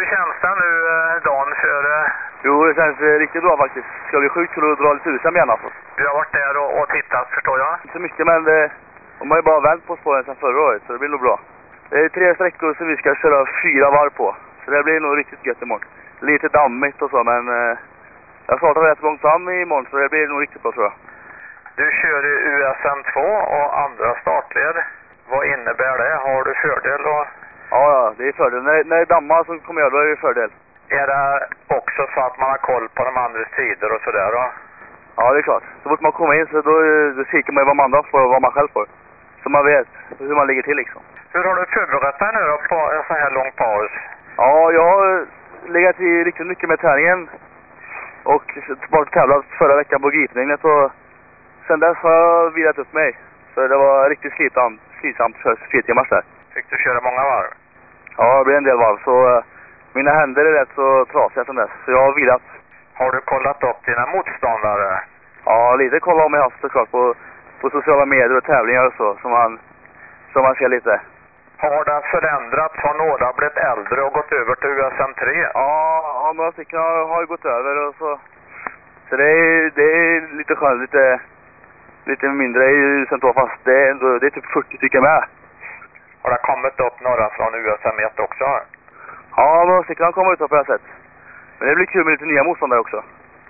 känns det nu dagen före? Jo, det känns riktigt bra faktiskt. Det ska bli sjukt kul att dra lite USM igen alltså. Du har varit där och tittat, förstår jag? Inte så mycket, men de har ju bara vänt på spåren sedan förra året, så det blir nog bra. Det är 3 sträckor som vi ska köra 4 varv på. Så det blir nog riktigt gött imorgon. Lite dammigt och så, men jag startar rätt långt fram imorgon, så det blir nog riktigt bra tror jag. Du kör i USM2 och andra startled. Vad innebär det? Har du fördel? Ja, det är fördel. När det är dammar så kommer jag, då är det fördel. Är det också så att man har koll på de andra sidor och sådär då? Ja, det är klart. Så fort man kommer in så då kikar man vad man andra får och vad man själv får. Så man vet hur man ligger till liksom. Hur har du förberett dig nu då på en sån här lång paus? Ja, jag har legat i riktigt mycket med träningen. Och bara tävlat förra veckan på gripningen, och sen dess har jag vilat upp mig. Så det var riktigt slitsamt att köra 4 timmar där. Fick du köra många varv? Ja, det blev en del varv. Så mina händer är rätt så trasiga sen dess. Så jag har vilat. Har du kollat upp dina motståndare? Ja, lite kolla om jag haft såklart på sociala medier och tävlingar och så. Som man ser lite. Har det förändrats? Har några blivit äldre och gått över till USM3? Ja, några stycken har gått över och så. Så det är lite skönt, lite mindre i USM2, fast det är typ 40 stycken med. Har det kommit upp några från USM1 också? Ja, några stycken har kommit upp på det här sätt. Men det blir kul med lite nya motståndare också.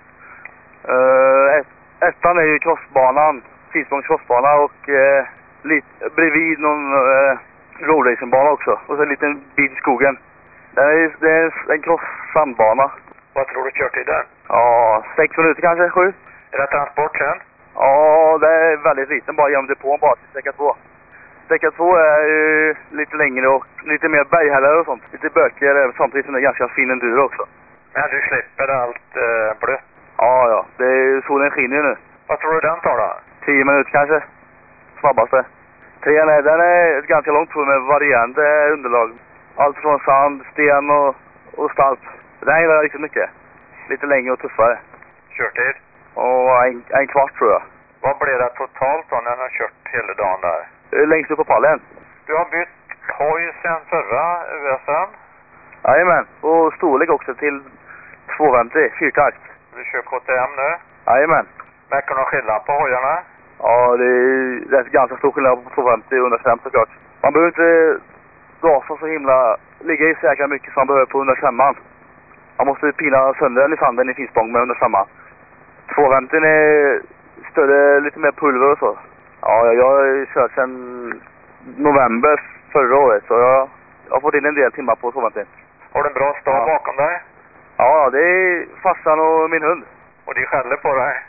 Ettan är ju crossbanan, Finspångs crossbana, och lite bredvid någon roadracingbana också. Och så en liten bit i skogen. Det är en cross-sandbana. Vad tror du kört i där? Ja, 6 minuter kanske, 7. Är det transport sen? Ja, det är väldigt liten, bara genom depån bara till sträcka 2. Sträcka 2 är ju lite längre och lite mer berghällar och sånt. Lite bökigare, samtidigt som det är ganska fin enduro också. Men du slipper allt blött? Ja. Solen skiner ju nu. Vad tror du den tar då? 10 minuter kanske. Snabbaste. 3 den är ett ganska långt prov med varierande underlag. Allt från sand, sten och stalp. Den gillar jag riktigt mycket. Lite längre och tuffare. Körtid? Och en kvart tror jag. Vad blir det totalt då när du har kört hela dagen där? Längst upp på pallen. Du har bytt hoj sen förra USM? Jajamän, och storlek också till 250, 4-takt. Du kör KTM nu? Jajamän. Märker du någon skillnad på hojarna? Ja, det är ganska stor skillnad på 250 och 150 såklart. Man behöver inte gasa så himla, ligga i säkra mycket som man behöver på 105. Man måste pina sönder den i sanden i Finspång med 105. 250 är större, lite mer pulver och så. Ja, jag har kört sedan november förra året, så jag har fått in en del timmar på 250. Har du en bra stad bakom dig? Ja, det är farsan och min hund. Och de skäller på dig?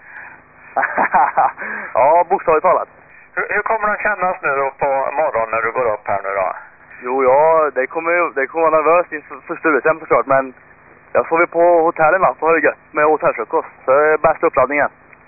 Ja, bokstavligt talat. Hur kommer det att kännas nu då på morgonen när du går upp här nu då? Jo, det kommer vara nervöst inför första USM såklart, men jag sover på hotellen och har det gött med hotellfrukost. Så det är bästa uppladdningen.